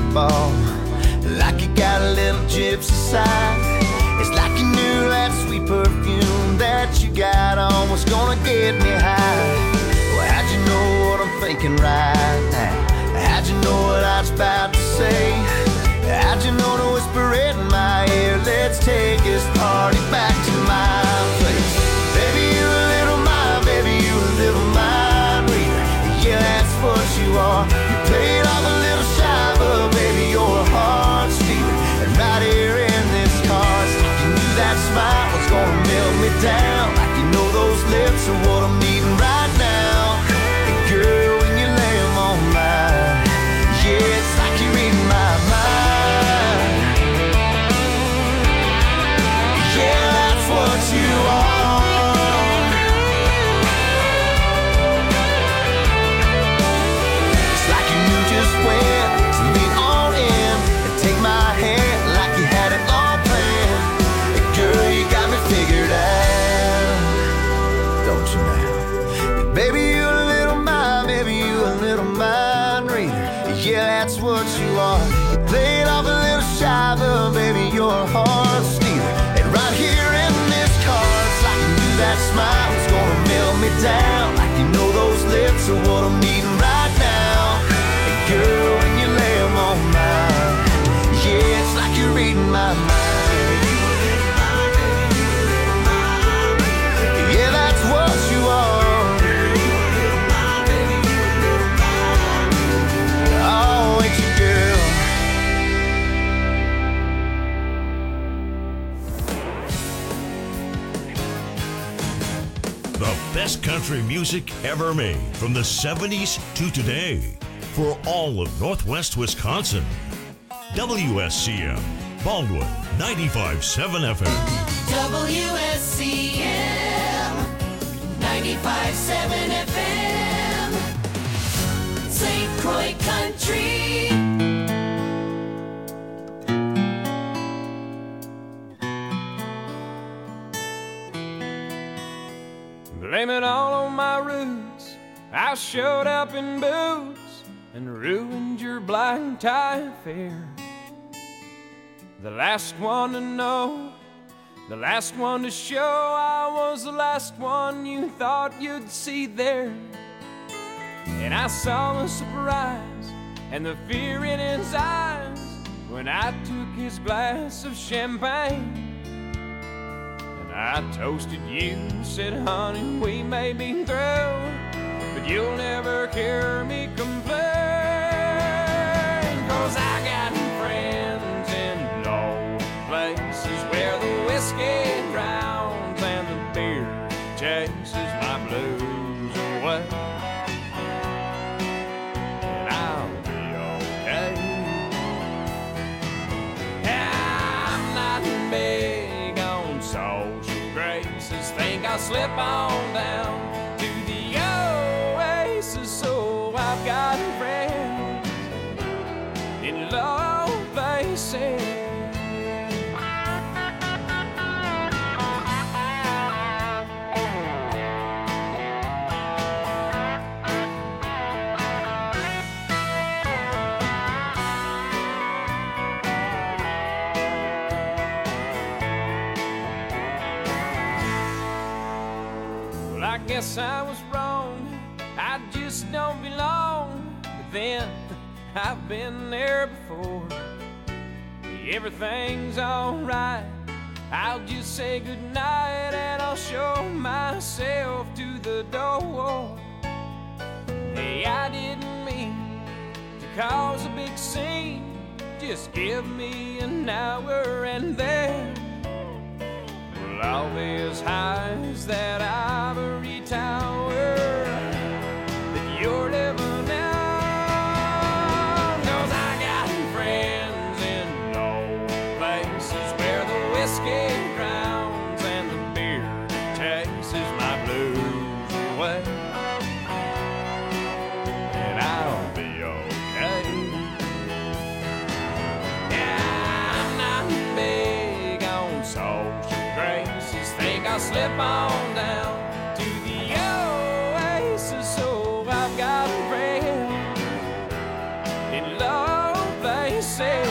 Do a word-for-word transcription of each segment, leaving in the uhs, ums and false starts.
basketball, like you got a little gypsy side. It's like you knew that sweet perfume that you got on was gonna get me high. Well, how'd you know what I'm thinking right now? How'd you know what I was about to say? How'd you know to whisper it in my ear? Let's take this party back to my place. Baby, you a little mind, baby, you a little mind reader. Yeah, that's what you are. You play it off a little shy, but baby, you're a heart stealer. And right here in this car, it's like you knew that smile was gonna melt me down. Like you know those lips are what I'm needing right now. And girl, when you lay them on mine, yeah, it's like you're reading my mind. Yeah, that's what you are. It's like you knew just when to lean on in and take my hand like you had it all planned. And girl, you got me figured out, don't you now? And baby, you a little mind, baby, you a little mind reader. Yeah, that's what you are. You play it off a little shy, but baby, you're a heart stealer. And right here in this car, it's like you knew that smile was gonna melt me down. Like you know those lips are what I'm needing right now. And girl, when you lay them on mine, yeah, it's like you're reading my mind. Yeah, that's what you are. Oh, ain't you, girl? The best country music ever made from the seventies to today for all of Northwest Wisconsin. W S C M, Baldwin, ninety-five point seven F M. W S C M ninety-five point seven F M, Saint Croix Country. Blame it all on my roots. I showed up in boots and ruined your black tie affair. The last one to know, the last one to show, I was the last one you thought you'd see there. And I saw the surprise and the fear in his eyes when I took his glass of champagne. And I toasted you, said, honey, we may be through, but you'll never hear me complain. 'Cause I got friends in low places where the whiskey drowns and the beer chases my blues away. And I'll be okay. I'm not big on social graces. Think I'll slip on down to the oasis. So I've got friends in low places. Well, I guess I was wrong. I just don't belong. But then I've been there before. Everything's alright. I'll just say goodnight and I'll show myself to the door. Hey, I didn't mean to cause a big scene. Just give me an hour and then well, I'll be as high as that ivory tower that you're living in. 'Cause I got friends in low places where the whiskey drowns and the beer chases my blues away. And I'll be okay. Yeah, I'm not big on social graces. Think I'll slip on down to the oasis. So I've got friends in low places. places.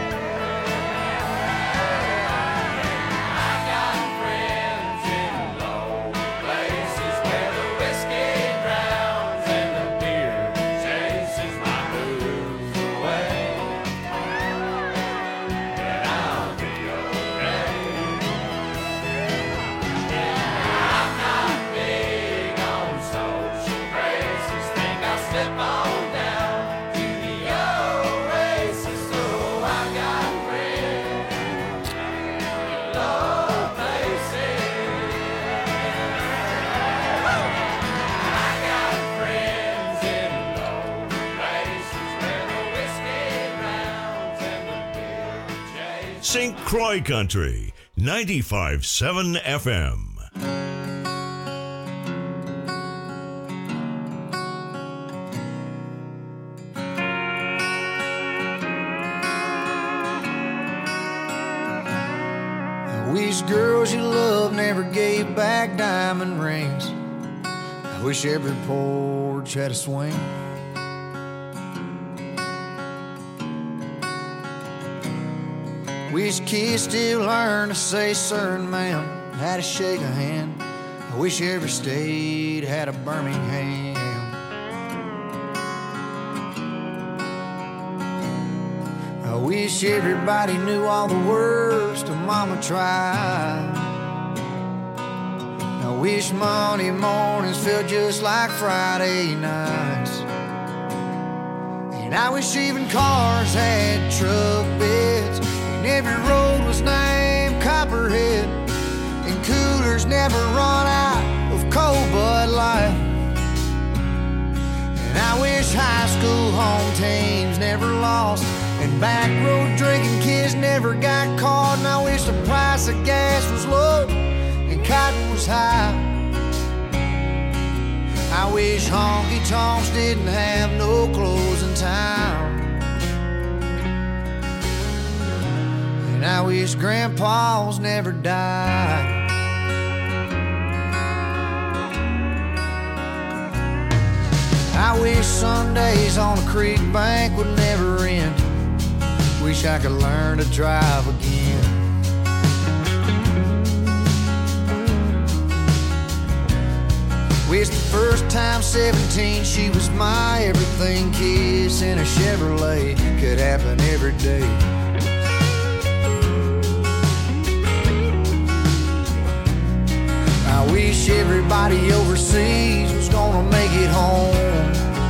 Saint Croix Country, ninety-five point seven F M. I wish girls you love never gave back diamond rings. I wish every porch had a swing. Wish kids still learn to say sir and ma'am, how to shake a hand. I wish every state had a Birmingham. I wish everybody knew all the words to Mama tried. I wish Monday mornings felt just like Friday nights. And I wish even cars had truck beds, every road was named Copperhead, and coolers never run out of cold Bud Light. And I wish high school home teams never lost, and back road drinking kids never got caught. And I wish the price of gas was low and cotton was high. I wish honky tonks didn't have no closing time. And I wish grandpas never died. I wish Sundays on a creek bank would never end. Wish I could learn to drive again. Wish the first time seventeen she was my everything. Kiss in a Chevrolet could happen every day. I wish everybody overseas was gonna make it home.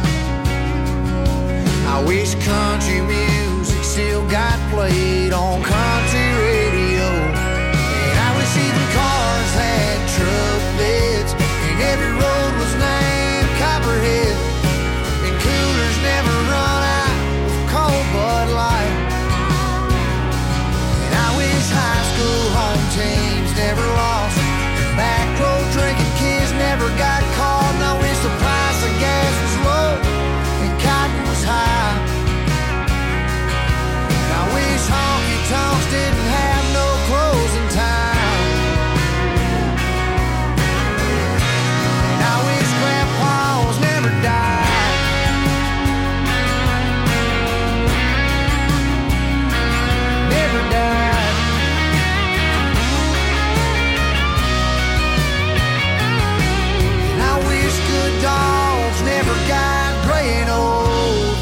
I wish country music still got played on country radio. And I wish even cars had truck beds, and every road was named Copperhead, and coolers never run out of cold Bud Light. And I wish high school home teams never lost, back road drinking kids never got caught. And I wish the price of gas was low and cotton was high. And I wish honky tonks didn't have no closing time. And I wish grandpas never died. Never died. And I wish good dogs never got gray and old.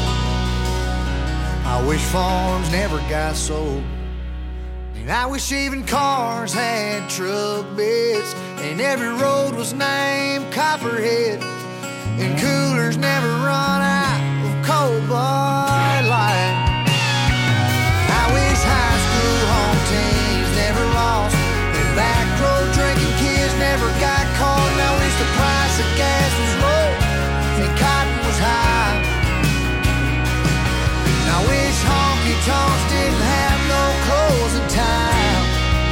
I wish farms never got sold. And I wish even cars had truck beds, and every road was named Copperhead, and coolers never run out of cold Bud Light. I wish high school home teams never lost, and back road drinking kids never got caught. And I wish the price of gas was low and cotton was high. And I wish honky tonks didn't have no closing time.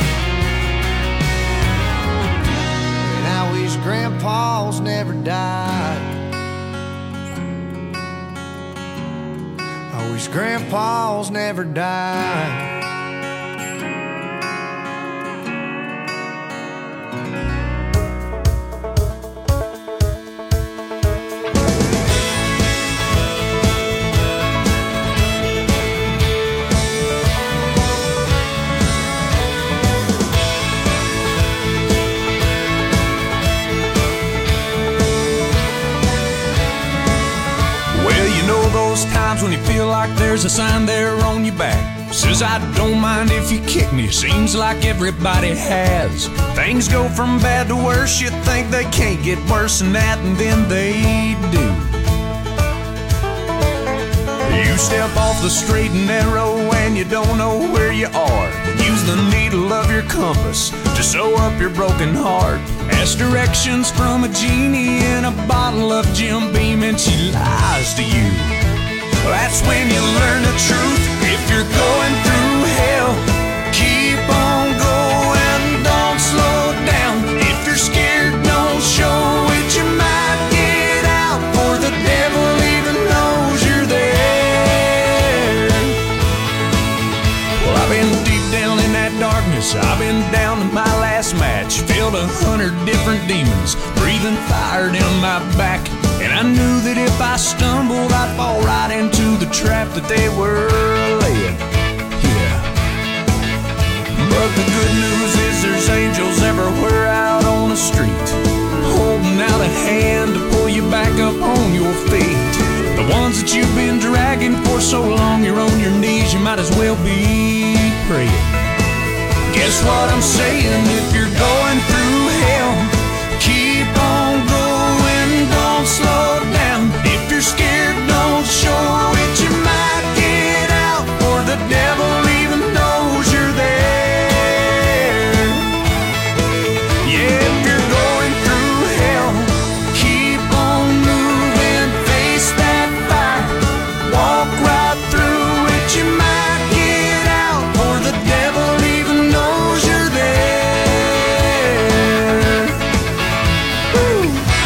And I wish grandpas never died. I wish grandpas never died. times when you feel like there's a sign there on your back. Says I don't mind if you kick me, seems like everybody has. Things go from bad to worse, you think they can't get worse than that, and then they do. You step off the straight and narrow and you don't know where you are. Use the needle of your compass to sew up your broken heart. Ask directions from a genie in a bottle of Jim Beam and she lies to you. That's when you learn the truth. If you're going through hell, keep on going, don't slow down. If you're scared, don't show it, you might get out, for the devil even knows you're there. Well, I've been deep down in that darkness, I've been down to my last match, filled a hundred different demons, breathing fire down my back. And I knew that if I stumbled, I'd fall right into the trap that they were laying. Yeah. But the good news is there's angels everywhere out on the street, holding out a hand to pull you back up on your feet. The ones that you've been dragging for so long, you're on your knees, you might as well be praying. Guess what I'm saying? If you're going through hell, keep on going, don't slow down. If you're scared, don't show it, you might get out, for the devil even knows you're there. Yeah, if you're going through hell, keep on moving, face that fire, walk right through it, you might get out, for the devil even knows you're there. Woo.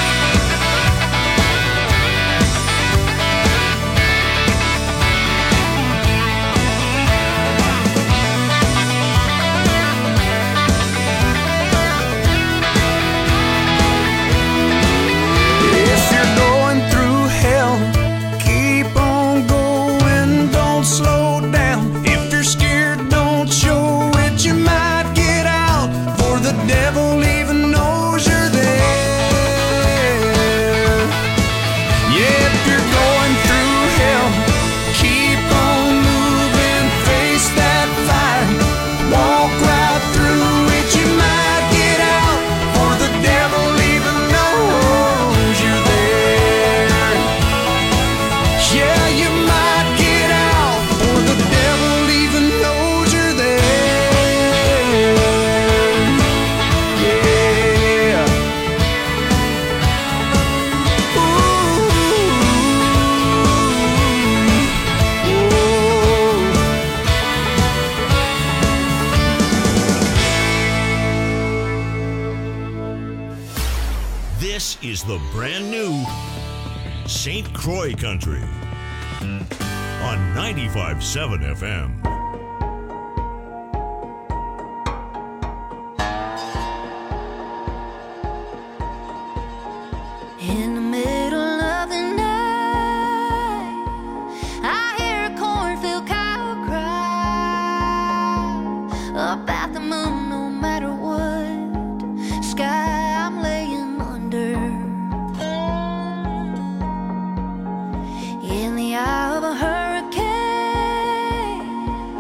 If you're going through hell, keep on going, don't slow down. If you're scared, don't show it, you might get out, for the devil even knows you're there. Yeah, if you're going through hell, keep on moving, face that fire, walk right through it, you might get out, for the devil even knows you're there. Yeah, you might get out, for the devil even knows you're there. Yeah. This is the brand new Saint Croix Country on ninety-five point seven F M. In the middle of the night, I hear a cornfield cow cry about the moon, no matter what sky I'm laying under. In the eye of a hurricane,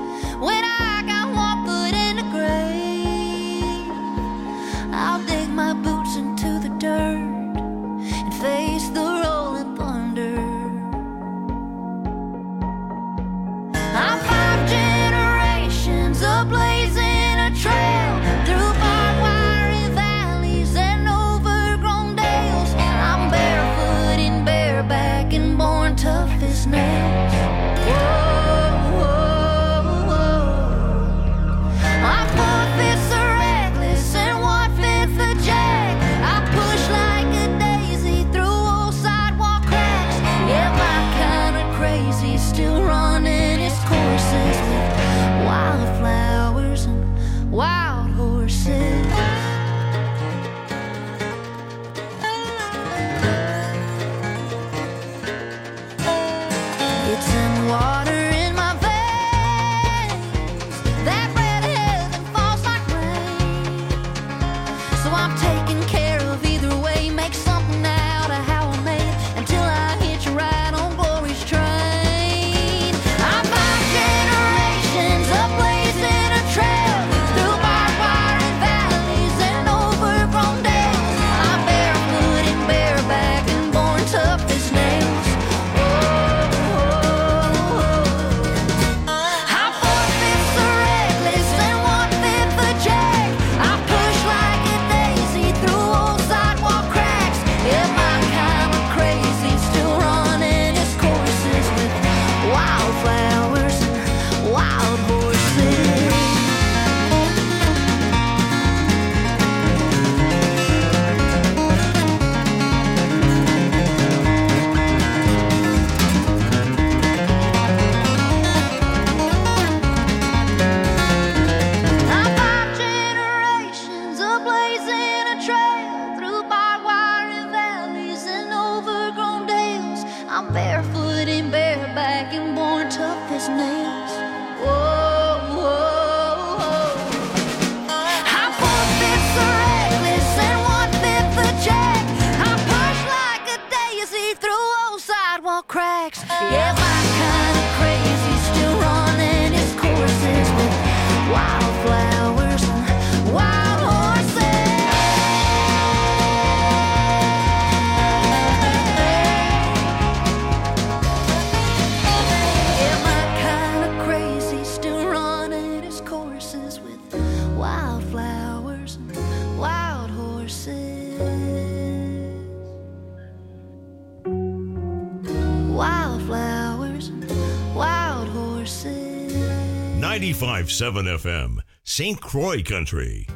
ninety-five point seven F M, Saint Croix Country.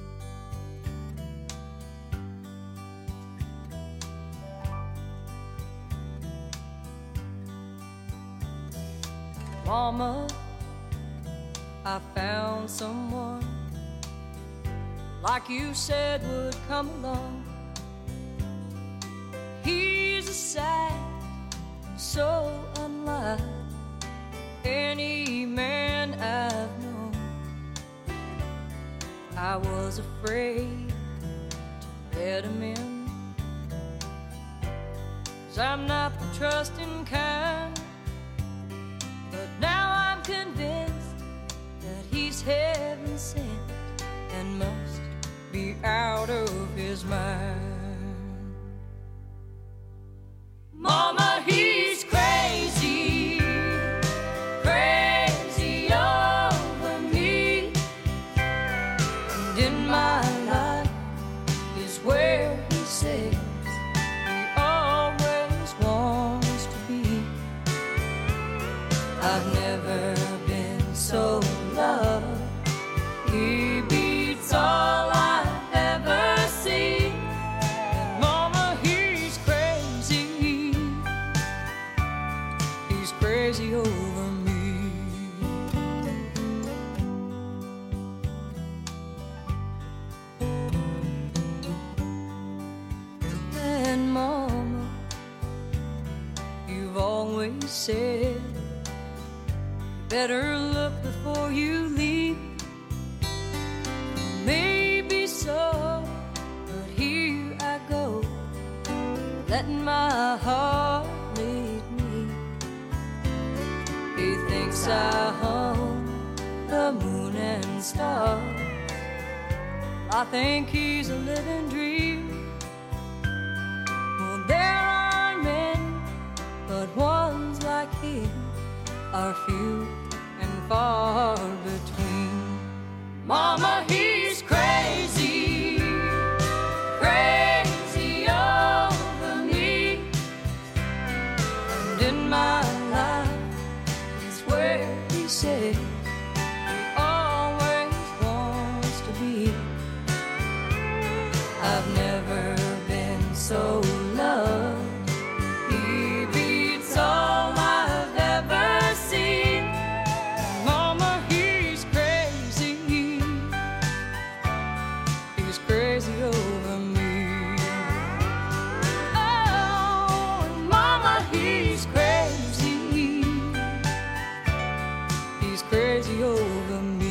Mama, I found someone like you said would come along. He's a sight so unlike any man I've known. I was afraid to let him in, 'cause I'm not the trusting kind. But now I'm convinced that he's heaven sent and must be out of his mind. Mama, he's crazy, crazy over me. And in my life is where he says he always wants to be. I've never been so loved. He beats all I've ever seen. And Mama, he's crazy. He's crazy over me. And Mama, you've always said better look before you leave. Maybe so, but here I go, letting my heart lead me. He thinks I hung the moon and stars. I think he's a living dream. Well, there are men, but ones like him are few and far between. Mama, he's crazy, crazy over me. And in my life is where he says he always wants to be. I've never been so loved. He beats all I've ever seen. Mama, he's crazy. He's crazy over me. Oh, and Mama, he's crazy. He's crazy over me.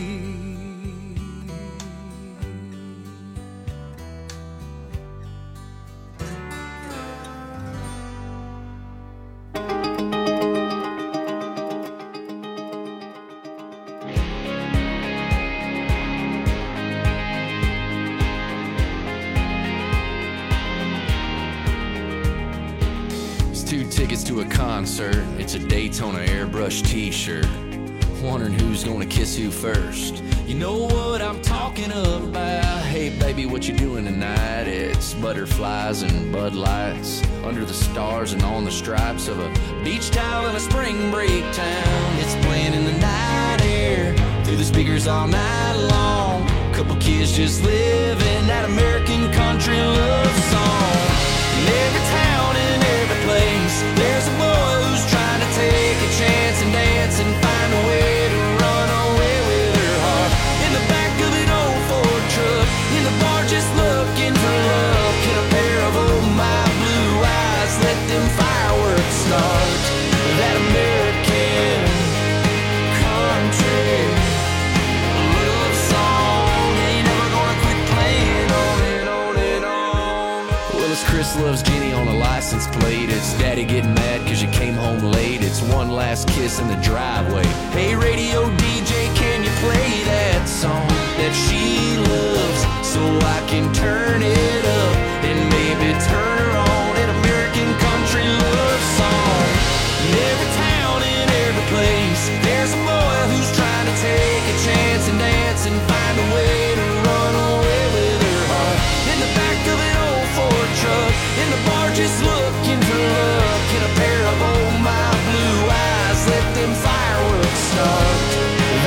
Two tickets to a concert, it's a Daytona airbrush t-shirt. Wondering who's gonna kiss who first. You know what I'm talking about. Hey baby, what you doing tonight? It's butterflies and Bud Lights under the stars and on the stripes of a beach towel in a spring break town. It's playing in the night air through the speakers all night long. Couple kids just living that American country love song. In every town and every place, there's a boy who's trying to take a chance and dance and find a way to run away with her heart. In the back of an old Ford truck, in the bar just looking for love. Can a pair of old my blue eyes let them fireworks start? That American country love song ain't never gonna quit playing on and on and on. Well, it's Chris loves Jenny on a license plate. It's Daddy getting mad cause you came home late. It's one last kiss in the driveway. Hey radio D J, can you play that song that she loves so I can turn it up and maybe turn her on? An American country love song. In every town, in every place, there's a boy who's trying to take a chance and dance and find a way to run away with her heart. In the back of an old Ford truck, in the bar just looking for love. Can a pair of old my blue eyes let them fireworks start?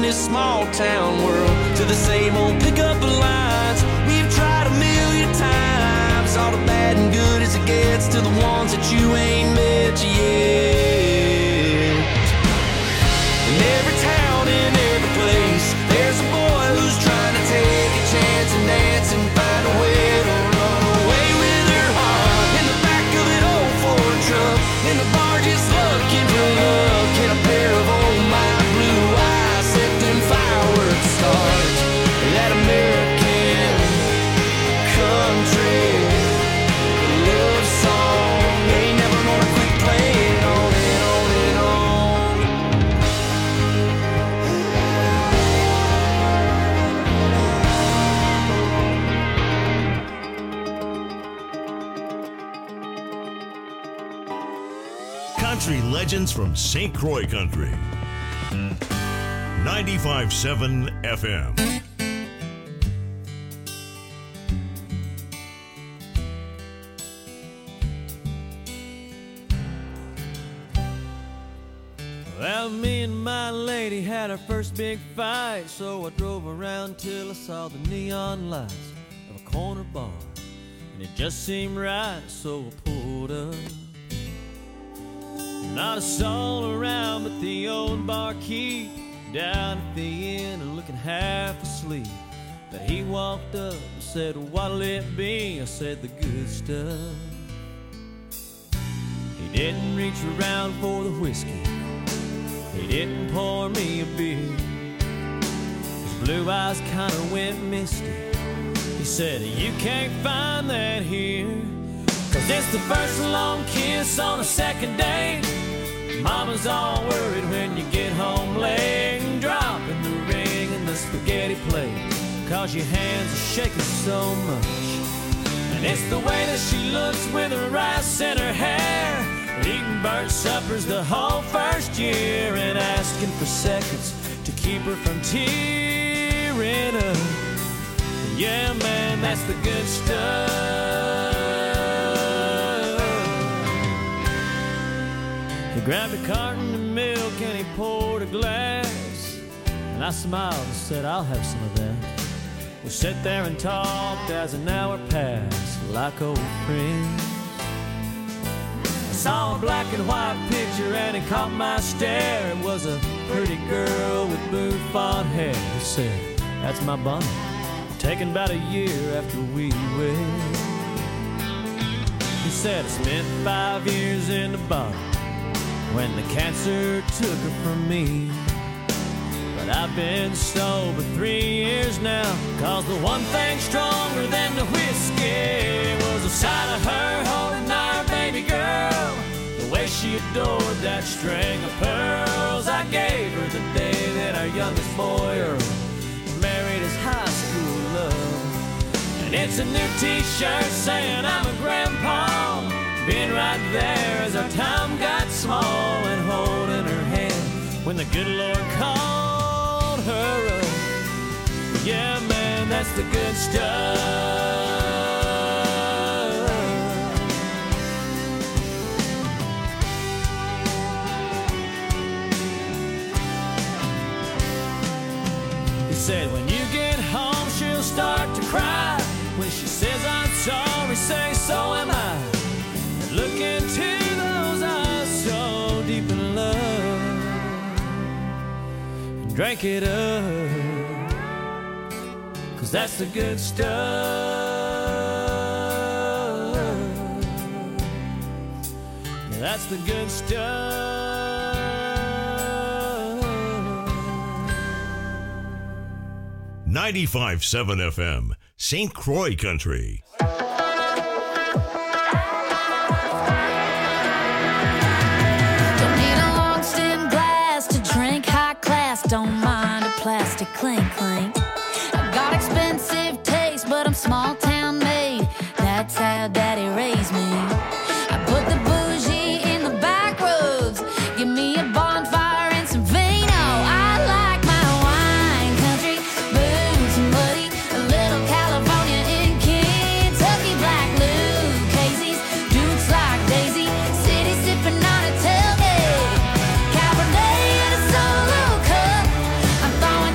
this small town world to the same old pickup lines. We've tried a million times, all the bad and good as it gets, to the ones that you ain't met yet. In every town, in every place, there's a boy who's trying to take a chance and dance and find a way to run away with her heart. In the back of an old Ford truck, in the bar just looking for luck, in a pair of old my blue eyes, set them fireworks start. That American country love song ain't never gonna quit playing on and on and on. Country legends from Saint Croix Country. ninety-five point seven F M. Well, me and my lady had our first big fight, so I drove around till I saw the neon lights of a corner bar, and it just seemed right, so I pulled up. Not a soul around but the old barkeep down at the inn and looking half asleep. But he walked up and said, "What'll it be?" I said, "The good stuff." He didn't reach around for the whiskey, he didn't pour me a beer. His blue eyes kinda went misty. He said, "You can't find that here, 'cause it's the first long kiss on a second date. Mama's all worried when you get home late, and dropping the ring in the spaghetti plate, 'cause your hands are shaking so much. And it's the way that she looks with her rice in her hair, eating bird suppers the whole first year, and asking for seconds to keep her from tearing up. Yeah, man, that's the good stuff." He grabbed a carton of milk and he poured a glass, and I smiled and said, "I'll have some of that." We sat there and talked as an hour passed like old friends. I saw a black and white picture and it caught my stare. It was a pretty girl with bouffant hair. He said, "That's my bonnet, taken about a year after we wed." He said, "I spent five years in the bottom when the cancer took her from me. But I've been sober three years now, 'cause the one thing stronger than the whiskey was the sight of her holding our baby girl, the way she adored that string of pearls I gave her the day that our youngest boy Earl married his high school love. And it's a new t-shirt saying I'm a grandpa, being right there as our time got small, and holding her hand when the good Lord called her up. Yeah, man, that's the good stuff. He said, "When you get home, she'll start to cry. When she says I'm sorry, say so am I. Look into those eyes so deep in love, and drink it up, 'cause that's the good stuff. Yeah, that's the good stuff." ninety-five point seven F M, Saint Croix Country. Don't mind a plastic clink clink. I've got expensive taste, but I'm small town made. That's how daddy raised me. I put the bougie in the back roads. Give me a bonfire and some vino. I like my wine country, booze and buddy. A little California in Kentucky. Black Lucchese's, Dukes like Daisy. City sipping on a tailgate. Cabernet and a solo cup. I'm throwing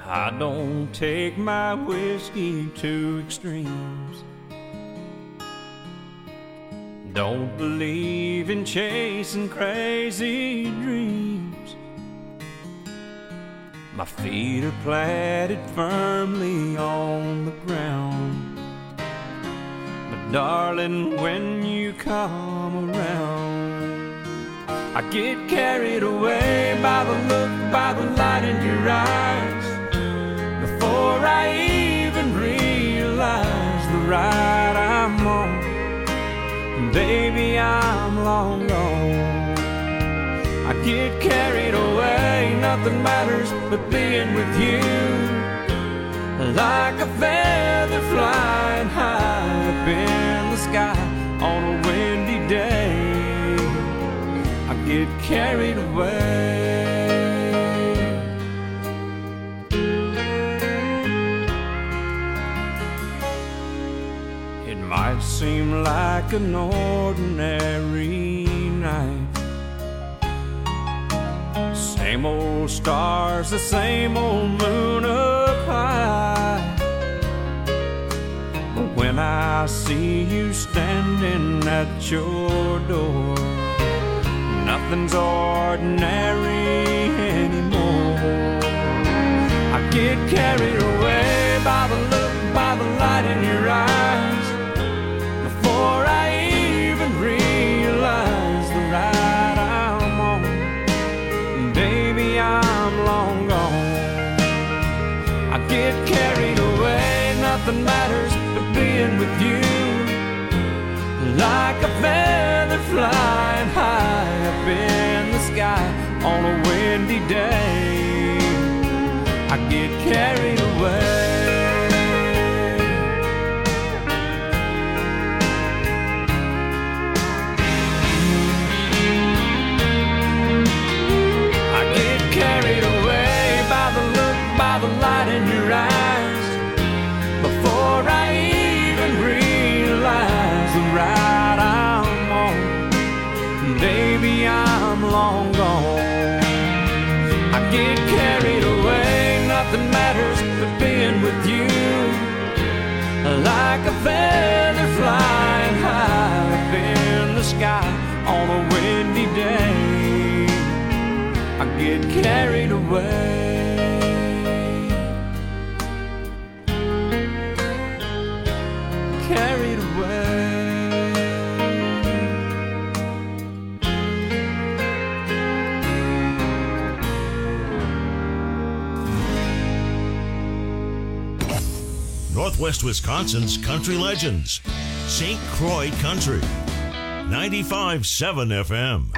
I don't take my whiskey to extremes. Don't believe in chasing crazy dreams. My feet are planted firmly on the ground. But darling, when you come around, I get carried away by the look, by the light in your eyes. Before I even realize the ride I'm on, baby, I'm long gone. I get carried away, nothing matters but being with you. Like a feather flying high up in the sky on a windy day, I get carried away. It might seem like an ordinary night, same old stars, the same old moon up high. But when I see you standing at your door, nothing's ordinary anymore. I get carried away by the look, by the light in your eyes. Before I even realize the ride I'm on, baby, I'm long gone. I get carried away, nothing matters but being with you. Like a feather flying high up in the sky on a windy day, I get carried away. Carried away by the look, by the light in your eyes. Before I even realize the ride I'm on, baby, I'm long gone. I get carried away, nothing matters but being with you. Like a feather flying high up in the sky on a windy day, I get carried away. Carried away. Northwest Wisconsin's country legends. Saint Croix Country. ninety-five point seven F M.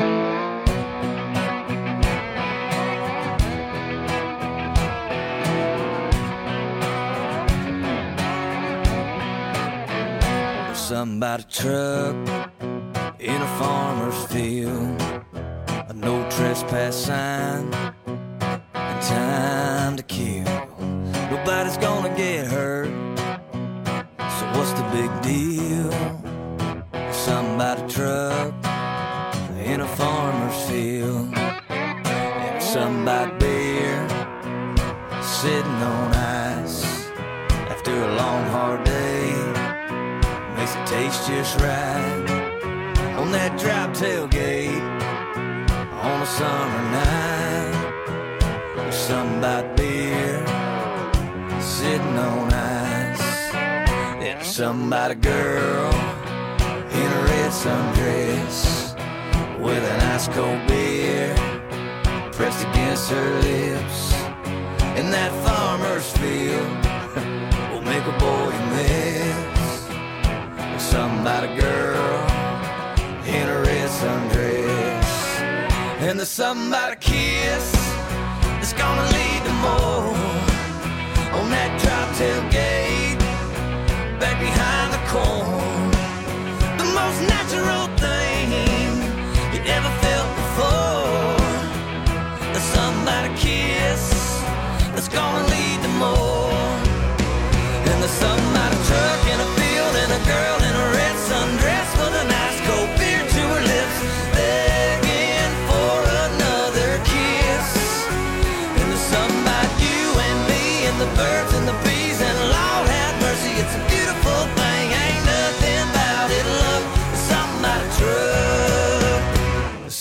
Something about a truck in a farmer's field, a no trespass sign, and time to kill. Nobody's gonna get hurt, so what's the big deal? Something about a truck in a farmer's field, and something about beer sitting on ice after a long hard day. Makes it taste just right on that drop tailgate on a summer night. There's something about beer sitting on ice. There's something about a girl in a red sundress with an ice cold beer pressed against her lips. And that farmer's field will make a boy miss. Something about a girl in a red sundress, and there's something about a kiss that's gonna lead to more on that drop tailgate back behind the corn. The most natural thing you'd ever felt before. There's something about a kiss that's gonna lead to more, and there's something about a truck in a field and a girl in a red sundress with an ice cold beer to her lips, begging for another kiss. And there's something about you and me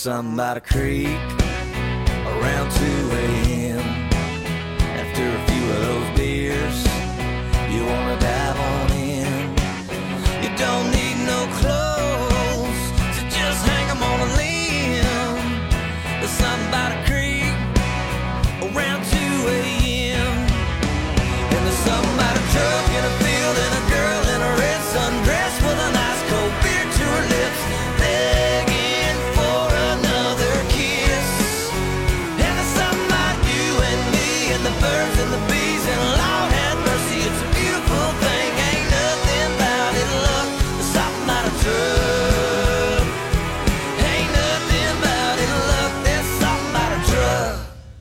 something by the creek around two a.m. After a few of those beers, you wanna dive on in. You don't need no clothes, so just hang them on a limb. There's something by the creek around two a.m. And there's something by the truck in a field and a girl in a red sundress with a nice cold beer to her lips, begging for another kiss. And there's something about you and me and the birds and the bees, and Lord have mercy, it's a beautiful thing. Ain't nothing about it, look, there's something about a truck. Ain't nothing about it, look, there's something about a truck.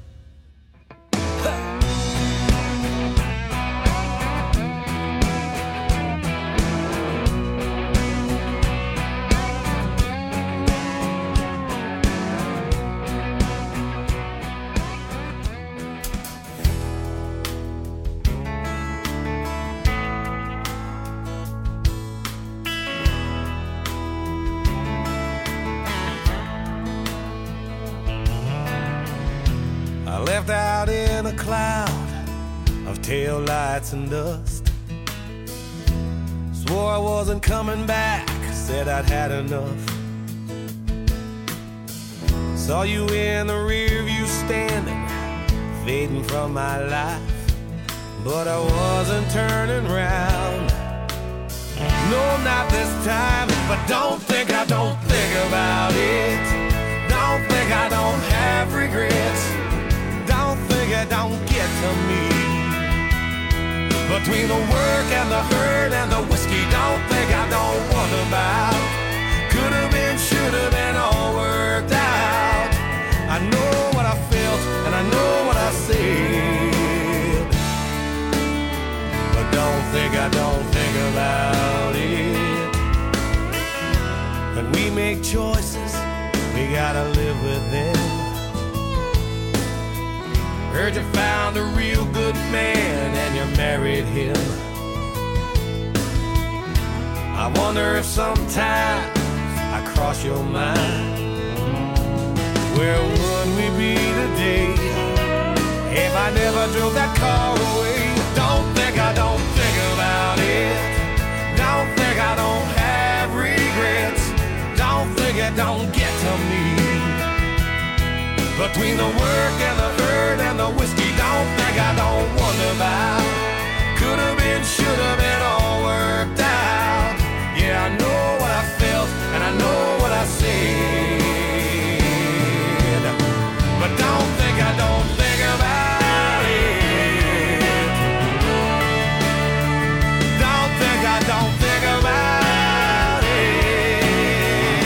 I left out in a cloud of tail lights and dust. Swore I wasn't coming back, said I'd had enough. Saw you in the rear view standing, fading from my life, but I wasn't turning round. No, not this time, but don't think I don't think about it. Don't think I don't have regrets. Don't think it don't get to me. Between the work and the hurt and the whiskey, don't think I don't wonder about. Could have been, should have been, all worked out. I know what I felt and I know what I said, but don't think I don't think about it. When we make choices, we gotta live with them. Heard you found a real good man and you married him. I wonder if sometimes I cross your mind. Where would we be today if I never drove that car away? Don't think I don't think about it. Don't think I don't have regrets. Don't think it don't get to me. Between the work and the hurt and the whiskey, don't think I don't wonder about. Could have been, should have been, all worked out. Yeah, I know what I felt and I know what I said, but don't think I don't think about it. Don't think I don't think about it.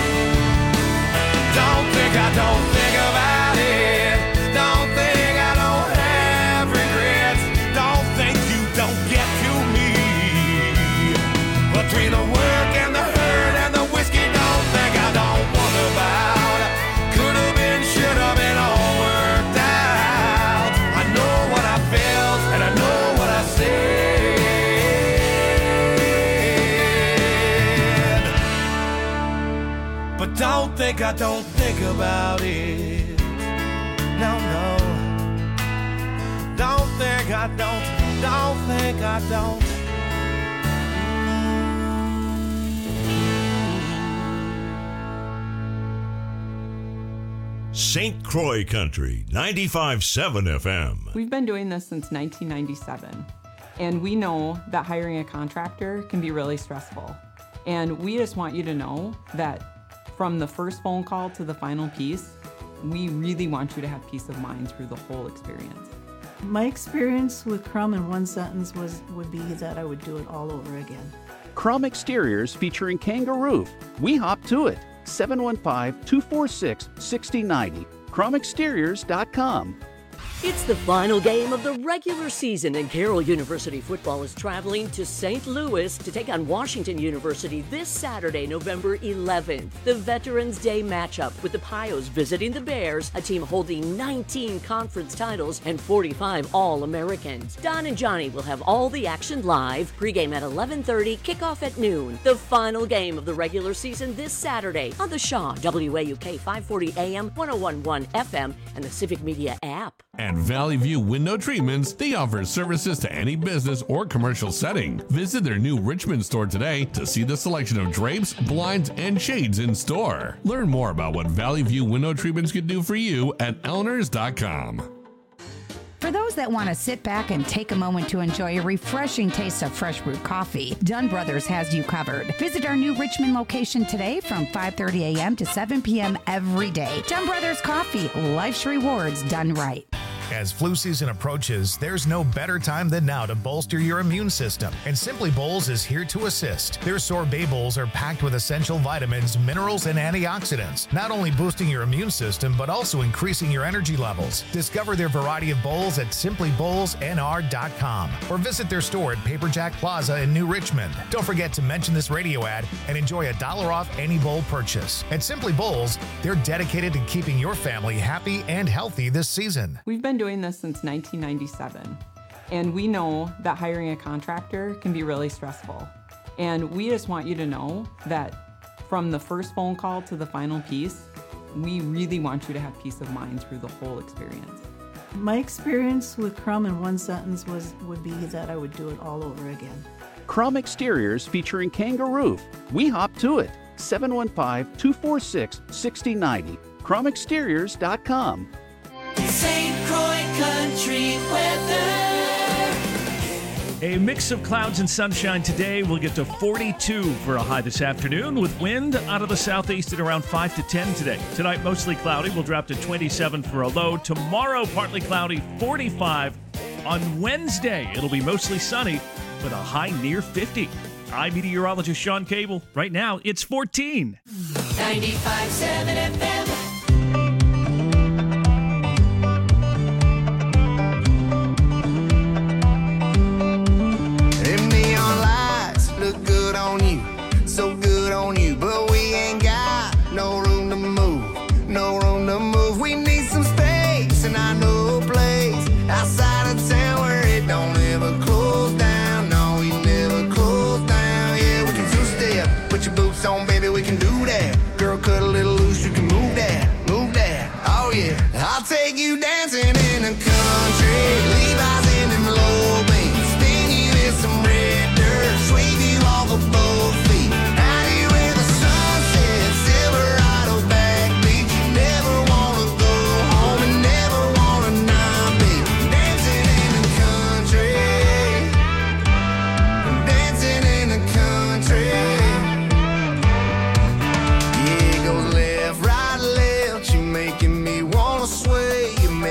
Don't think I don't think about it. Don't think I don't have regrets. Don't think you don't get to me. Between the work and the hurt and the whiskey, don't think I don't wonder about. Could have been, should have been, all worked out. I know what I felt and I know what I said, but don't think I don't think about it. No, no. Don't think I don't, don't think I don't. Saint Croix Country, ninety-five point seven F M. We've been doing this since nineteen ninety-seven, and we know that hiring a contractor can be really stressful. And we just want you to know that from the first phone call to the final piece, we really want you to have peace of mind through the whole experience. My experience with Crum in one sentence was would be that I would do it all over again. Crum Exteriors featuring Kangaroo. We hop to it. seven one five, two four six, six zero nine zero. crum exteriors dot com. It's the final game of the regular season, and Carroll University football is traveling to Saint Louis to take on Washington University this Saturday, November eleventh. The Veterans Day matchup with the Pios visiting the Bears, a team holding nineteen conference titles and forty-five All-Americans. Don and Johnny will have all the action live. Pregame at eleven thirty, kickoff at noon. The final game of the regular season this Saturday on the Shaw, W A U K five forty A M, one oh one point one F M, and the Civic Media app. At Valley View Window Treatments, they offer services to any business or commercial setting. Visit their new Richmond store today to see the selection of drapes, blinds, and shades in store. Learn more about what Valley View Window Treatments can do for you at Elners dot com. For those that want to sit back and take a moment to enjoy a refreshing taste of fresh brewed coffee, Dunn Brothers has you covered. Visit our new Richmond location today from five thirty A M to seven P M every day. Dunn Brothers Coffee, life's rewards done right. As flu season approaches, there's no better time than now to bolster your immune system, and Simply Bowls is here to assist. Their sorbet bowls are packed with essential vitamins, minerals, and antioxidants, not only boosting your immune system, but also increasing your energy levels. Discover their variety of bowls at simply bowls N R dot com or visit their store at Paperjack Plaza in New Richmond. Don't forget to mention this radio ad and enjoy a dollar off any bowl purchase. At Simply Bowls, they're dedicated to keeping your family happy and healthy this season. We've been doing this since nineteen ninety-seven, and we know that hiring a contractor can be really stressful. And we just want you to know that from the first phone call to the final piece, we really want you to have peace of mind through the whole experience. My experience with Crum in one sentence was would be that I would do it all over again. Crum Exteriors featuring Kangaroo. We hop to it. seven one five, two four six, six zero nine zero. crum exteriors dot com. Saint Croix Country weather. A mix of clouds and sunshine today. We'll get to forty-two for a high this afternoon with wind out of the southeast at around five to ten today. Tonight, mostly cloudy. We'll drop to twenty-seven for a low. Tomorrow, partly cloudy, forty-five. On Wednesday, it'll be mostly sunny with a high near fifty. I'm meteorologist Sean Cable. Right now, it's fourteen. ninety-five point seven F M. Look good on you, so good on you, but we ain't got no room to move, no room to move. We need some space, and I know a place outside of town where it don't ever close down. No, we never close down. Yeah, we can two-step, put your boots on, baby, we can do that. Girl, cut a little loose, you can move that, move that. Oh yeah, I'll take you dancing in the country, Levi's in them low beams, spin you in some red dirt, sweep you off of both feet. Out here where the sunset, Silverado backbeat. You never wanna go home and never wanna not be dancing in the country, dancing in the country. Yeah, it goes left, right, left. You're making me wanna sway. You're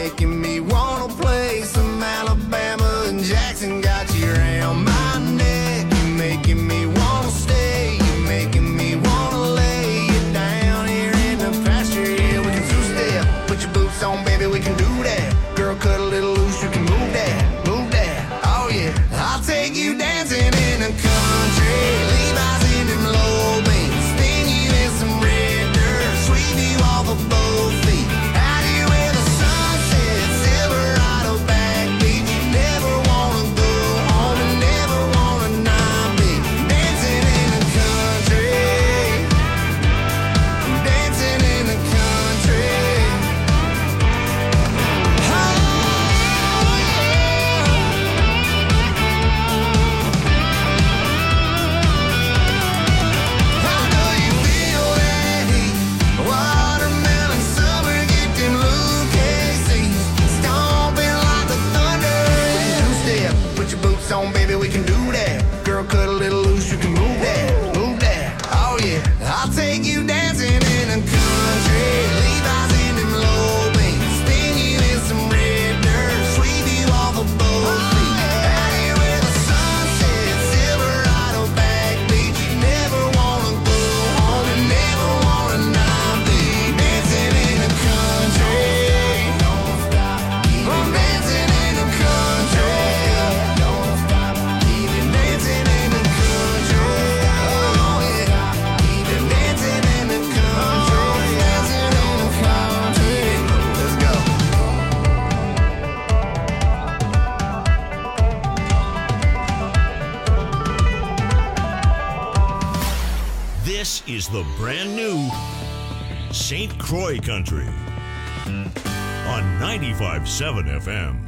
is the brand new Saint Croix Country on ninety-five point seven F M.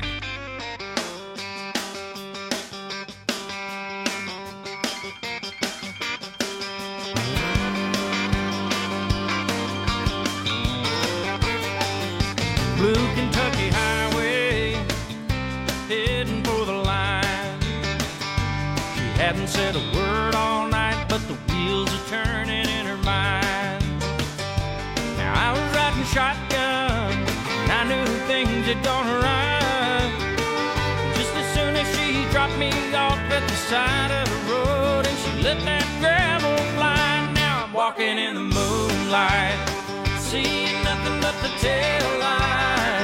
Blue Kentucky Highway, heading for the line. She hadn't said a word all night, but the wheels are turning in her mind. Now I was riding shotgun, and I knew things had gone awry. Just as soon as she dropped me off at the side of the road, and she let that gravel fly. Now I'm walking in the moonlight, seeing nothing but the tail lights.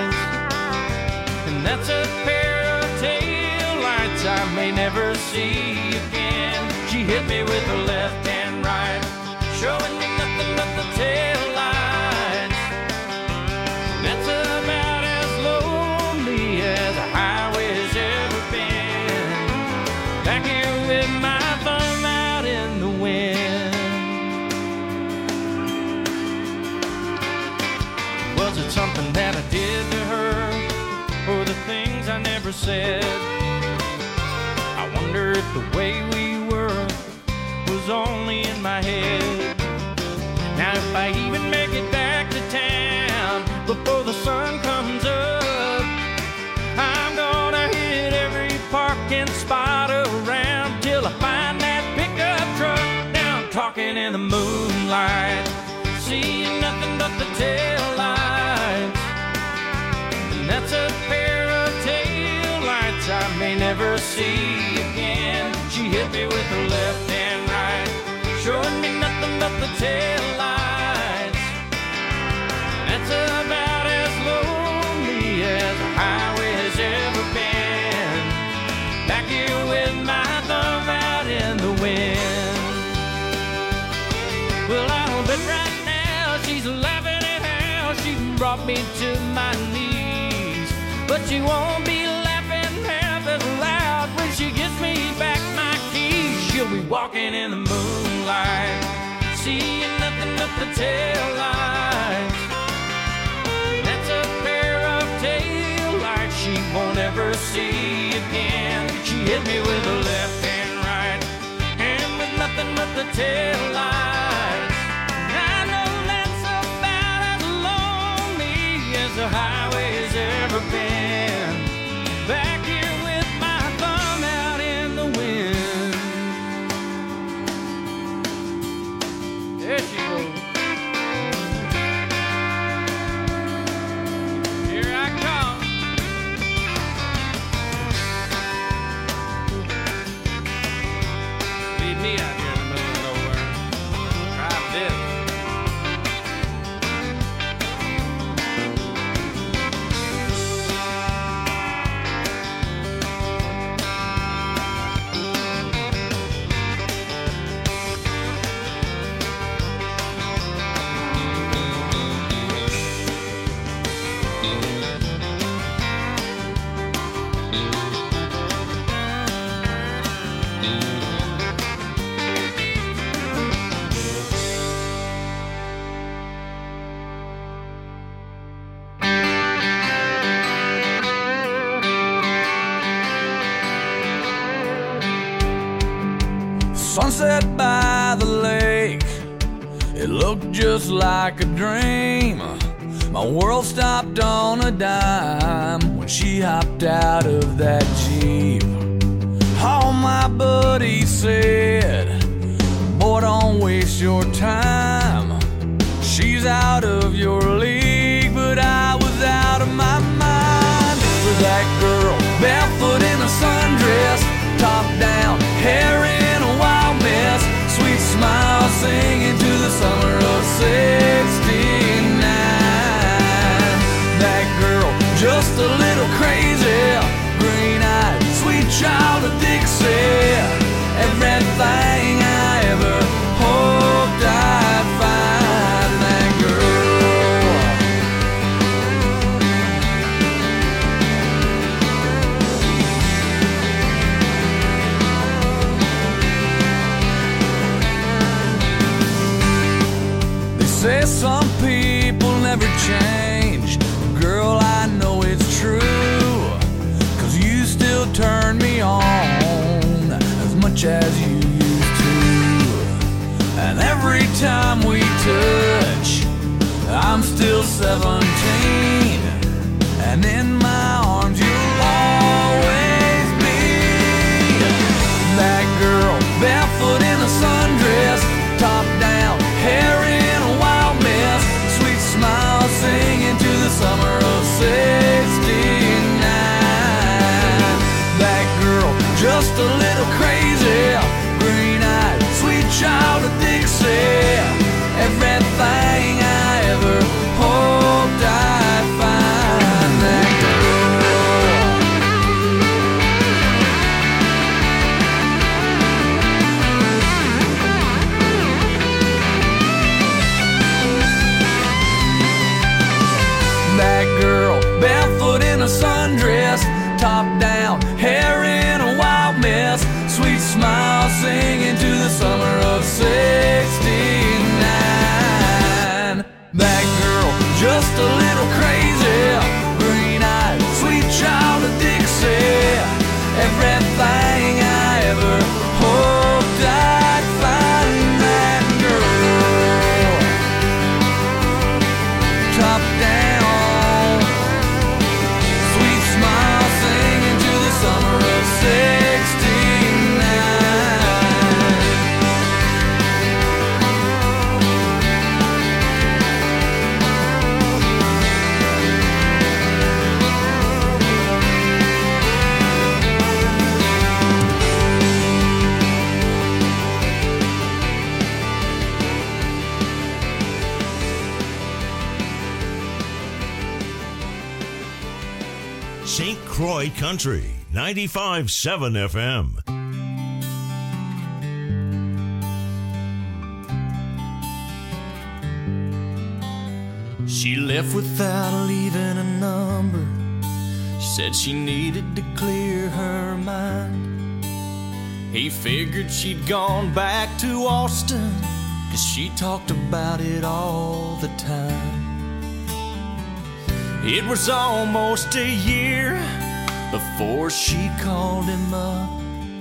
And that's a pair of tail lights I may never see again. She hit me with her left and right, showing me nothing but the tail lights. And that's about as lonely as a highway's ever been. Back here with my thumb out in the wind. Was it something that I did to her, or the things I never said? I wonder if the way we were was only in my head. Now if I even make it back to town before the sun comes up, I'm gonna hit every parking spot around till I find that pickup truck. Now I'm talking in the moonlight, seeing nothing but the tail lights. And that's a pair of tail lights I may never see again. She hit me with her left and right, showing me nothing but the tail lights. That's about as lonely as a highway has ever been. Back here with my thumb out in the wind. Well, I don't bet right now she's laughing at how she brought me to my knees, but she won't be laughing half as loud when she gives me back my keys. She'll be walking in the moonlight, seeing nothing but the tail lights. That's a pair of tail lights she won't ever see again. She hit me with her left and right, and with nothing but the tail lights. I know that's about as lonely as the highway's ever been. Back here with my thumb out in the wind. There she goes. Here I come. Leave me out here in the middle of nowhere. Try this. Sunset by the lake, it looked just like a dream. My world stopped on a dime when she hopped out of that Jeep. All my buddies said, boy, don't waste your time. She's out of your league, but I was out of my mind. For that girl, barefoot in a sundress, top down, hair in a wild mess, sweet smile singing to the summer of sixty-nine. That girl, just a little crazy, green-eyed, sweet child of Dixie. Everything I ever hoped I'd find. That girl. never change. Girl, I know it's true, 'cause you still turn me on as much as you used to. And every time we touch, I'm still seventeen, and in my arms you'll always be. That girl, barefoot in a sundress, top down, hair in a wild mess, sweet smile singing to the summer of sixty-nine. That girl, just a little crazy, green-eyed, sweet child of Dixie, everything I ever hoped I'd find. That That girl, barefoot in a sundress, top down, hair in a wild mess, sweet smile singing to the summer of sixty-nine. That girl, just a little crazy, green-eyed, sweet child of Dixie, everything I ever hoped I'd find. That girl, top down, sweet smile singing to the summer of sixty-nine. Saint Croix Country, ninety-five point seven F M. She left without leaving a number. She said she needed to clear her mind. He figured she'd gone back to Austin, 'cause she talked about it all the time. It was almost a year before she called him up.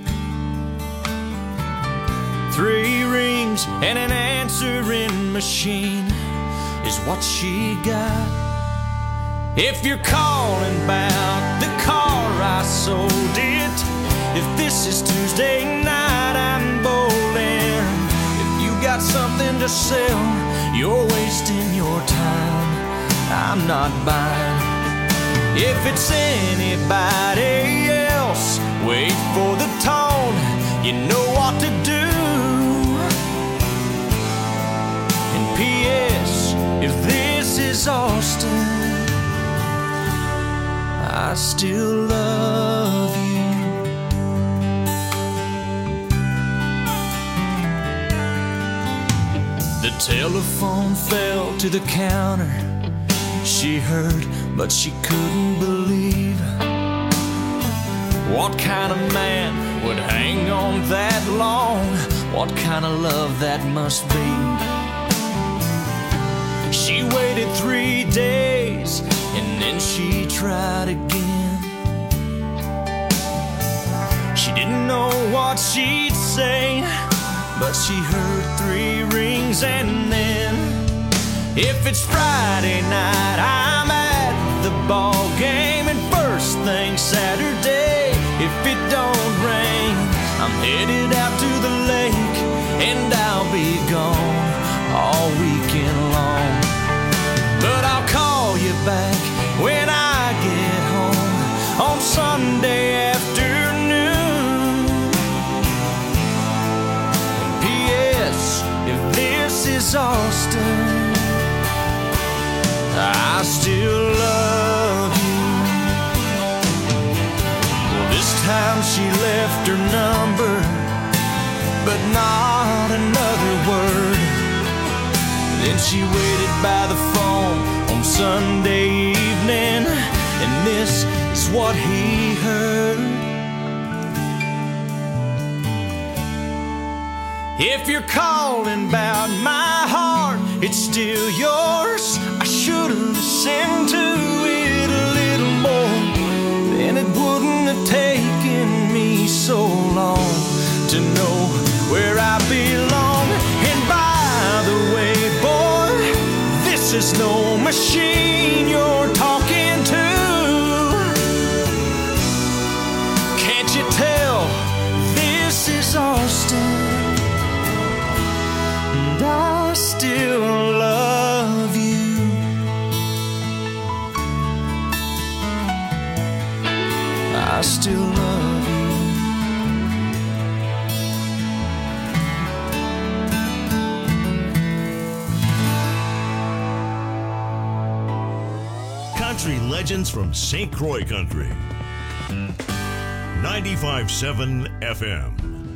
Three rings and an answering machine is what she got. If you're calling about the car, I sold it. If this is Tuesday night, I'm bowling. If you got something to sell, you're wasting your time. I'm not buying. If it's anybody else, wait for the tone. You know what to do. And P S, if this is Austin, I still love you. The telephone fell to the counter. She heard, but she couldn't believe. What kind of man would hang on that long? What kind of love that must be? She waited three days and then she tried again. She didn't know what she'd say, but she heard three rings and then, if it's Friday night, I'm at the ball game, and first thing Saturday, if it don't rain, I'm headed out to the lake, and I'll be gone all weekend long. But I'll call you back when I get home on Sunday afternoon. And P S, if this is Austin, I still love you. Well, this time she left her number, but not another word. Then she waited by the phone on Sunday evening, and this is what he heard. If you're calling about my heart, it's still yours. I should have listened to it a little more, then it wouldn't have taken me so long to know where I belong. And by the way, boy, this is no machine you're talking to. Can't you tell this is Austin? And I still love you. I still love you. Country legends from Saint Croix Country. ninety-five point seven F M.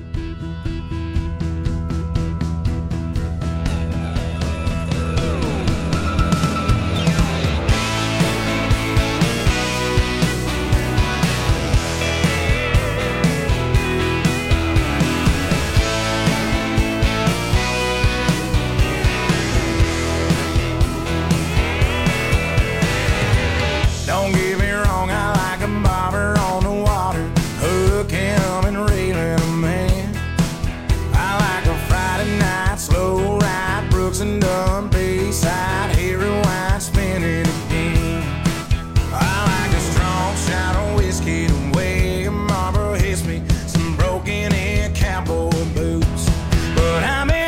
Don't get me wrong, I like a bobber on the water, hook him and reeling him in. I like a Friday night slow ride, Brooks and Dunn Bayside, here rewind, spin it again. I like a strong shot of whiskey the way a Marlboro hits me, some broken in cowboy boots. But I'm in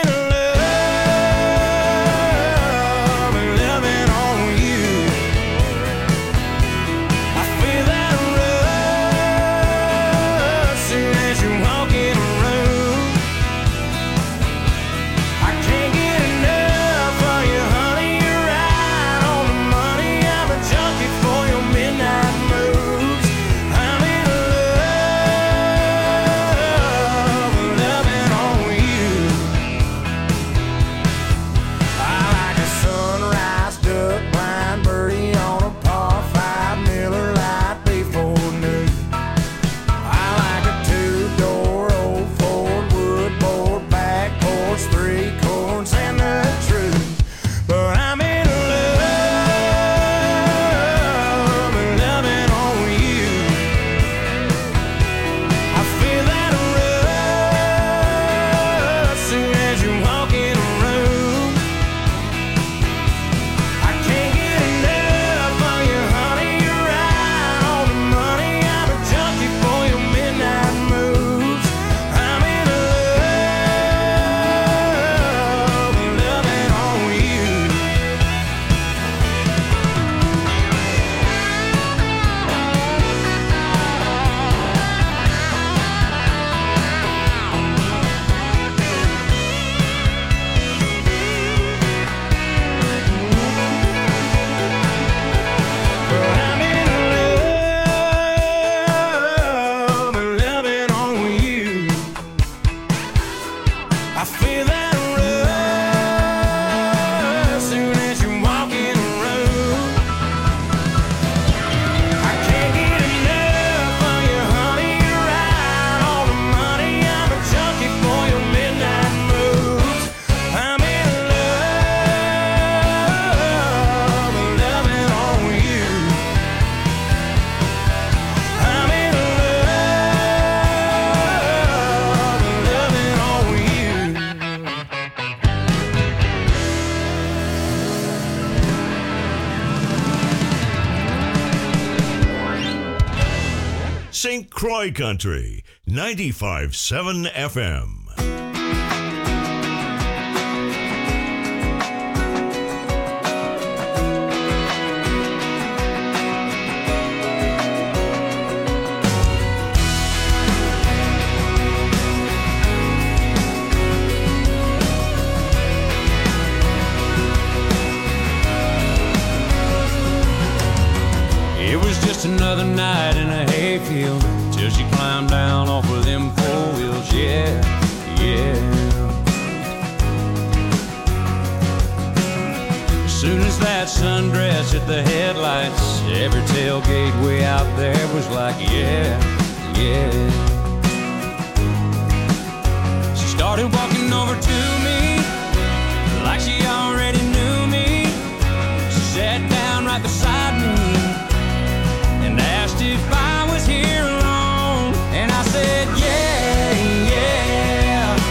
Saint Croix Country, ninety-five point seven F M. It was just another night in a hayfield till she climbed down off of them four wheels, yeah, yeah. As soon as that sundress hit the headlights, every tailgate way out there was like, yeah, yeah. She started walking over to me like she already knew me. She sat right beside me.